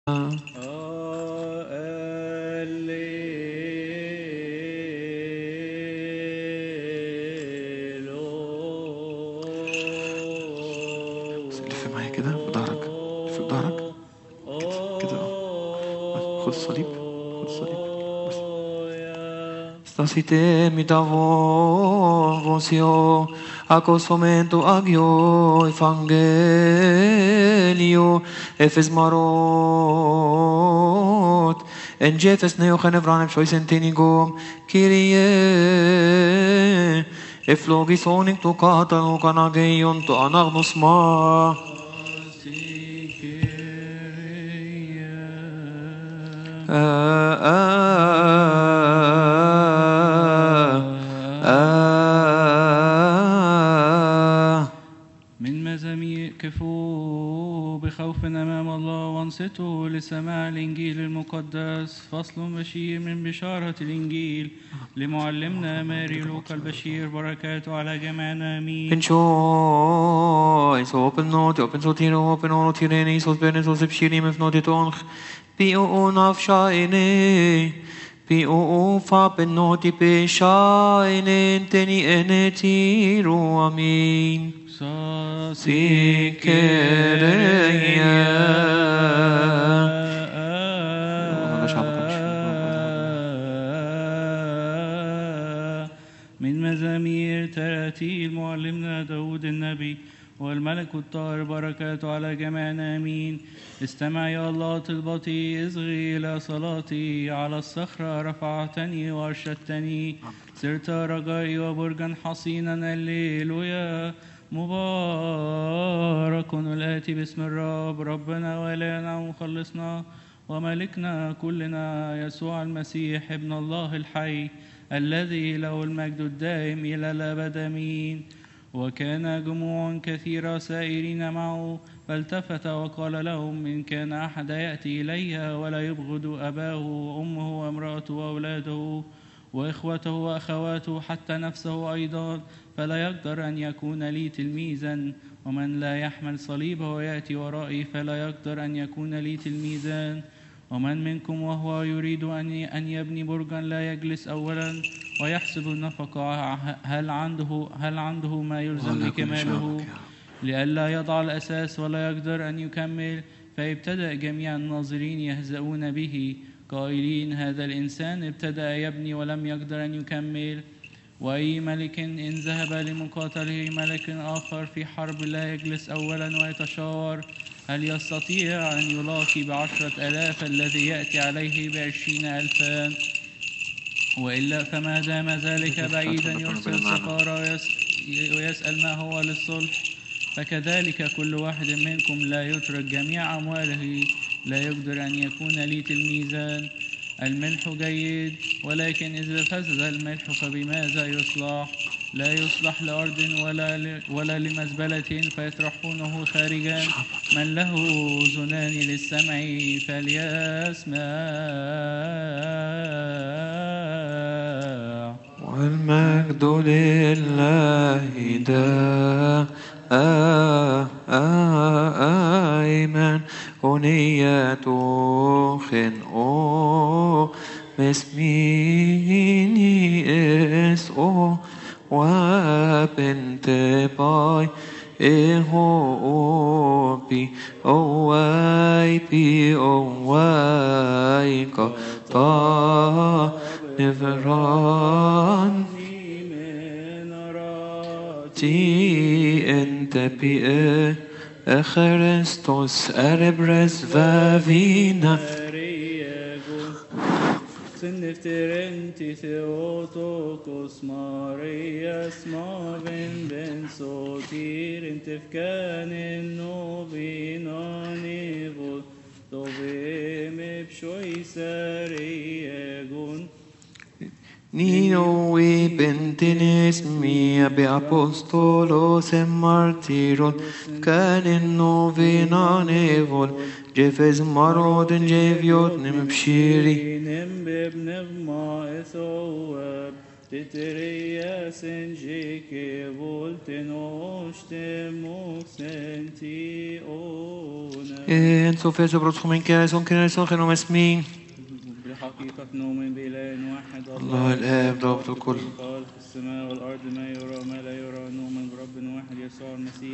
لف معايا كده بظهرك، لف بظهرك كده خد الصليب، خد الصليب بس. Stasite mi davo vosio accostamento agio evangelio efes marot en jefes neo genevran ef shois entinigum Kyrie eflogis onik to kata no kanageion to anagnus ma من مزامير كفوا بخوف أمام الله وانصتوا لسماع الإنجيل المقدس. فصل بشير من بشارة الإنجيل لمعلمنا ماري لوقا البشير، بركاته على جميعنا آمين. Rejoice, open sotiro, open ono tireni, sos bene, sos epshirim, if not it onch, pi o nafshaine, pi o fa penoti pe shaine, teni enetiru, amin. من مزامير تراتيل معلمنا داود النبي والملك الطاهر، بركاته على جميعنا آمين. استمع يا الله طلبتي، اصغي إلى صلاتي، على الصخرة رفعتني وأرشدتني، صرت رجائي وبرجا حصينا. الليلويا. مبارك الآتي باسم الرب، ربنا وإلهنا ومخلصنا وملكنا كلنا يسوع المسيح ابن الله الحي، الذي له المجد الدائم إلى الأبد آمين. وكان جموع كثيرة سائرين معه، فالتفت وقال لهم: إن كان أحد يأتي إلي ولا يبغض أباه وأمه وامرأته وأولاده وإخوته وأخواته حتى نفسه أيضا، فلا يقدر أن يكون لي تلميذا. ومن لا يحمل صليبه ويأتي ورائي فلا يقدر أن يكون لي تلميذا. ومن منكم وهو يريد أن يبني برجا لا يجلس أولا ويحسب النفقة هل عنده ما يلزم لكماله، لئلا يضع الأساس ولا يقدر أن يكمل. فابتدأ جميع الناظرين يهزؤون به قائلين: هذا الإنسان ابتدأ يبني ولم يقدر أن يكمل. وأي ملك إن ذهب لمقاتله ملك آخر في حرب لا يجلس أولا ويتشاور هل يستطيع أن يلاقي ب10,000 الذي يأتي عليه ب20,000؟ وإلا فما دام ذلك بعيدا يرسل سفارة ويسأل ما هو للصلح. فكذلك كل واحد منكم لا يترك جميع أمواله لا يقدر أن يكون لي تلميذا. الملح جيد، ولكن إذا فسد الملح فبماذا يصلح؟ لا يصلح لأرض ولا لمزبلة فيطرحونه خارجا. من له أذنان للسمع فليسمع. والمجد لله دائما أنية خنقو مسميني اسقو وبنت باي إهو بي أواي بي أواي كتا نفران تي انت بي Christus erbres vavina Niftirenti Theotokos Marias Marvin Ben Sotir Intifkanin Novinani Vod Dovim Ipshoi Sariegun Nino e Bentinis mia be apostolos e martiron canin novina nevol Jefes marodin jeviot nim bshiri nim bibnigma ithowab Titeria senjike voltenoste moxenti ona. En Sofia Brotchomen Kæson Kæson Genom Esmin. بالحقيقة نؤمن بإله واحد الله الآب ضابط الكل. خالق السماء والأرض ما يرى وما لا يرى نؤمن برب واحد يسوع المسيح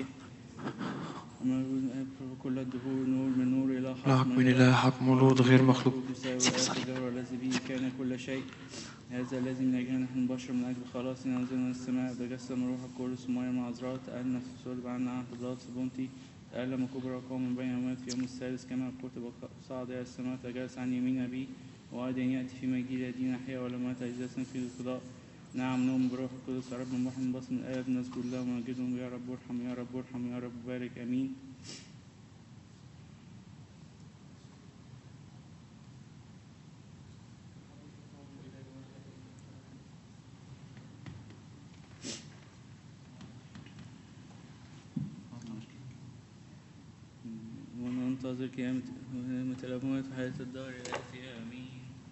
كل الدهور نور من نور إلى حق من إله حق مولود غير مخلوق. الذي به كان كل شيء هذا الذي من أجل نحن بشر من أجل خلاصنا نزلنا من السماء بجسم روح القدس ومريم العذراء تألنا في صلب عنا عهد بلاط بنطي تألم كبرى قوم من بين الأموات في يوم الثالث كما كتب صعد إلى السماء تجلس عن يمين أبيه وأيضا يأتي في مجيء الذين أحياء ولم أجلسنا في القضاء. نعم نؤمن بروح القدس رب محمد بصم الآب نسجد له ونمجدهم يا رب ارحم يا رب ارحم يا رب بارك آمين. وننتظر قيامة الأموات وحياة الدار التي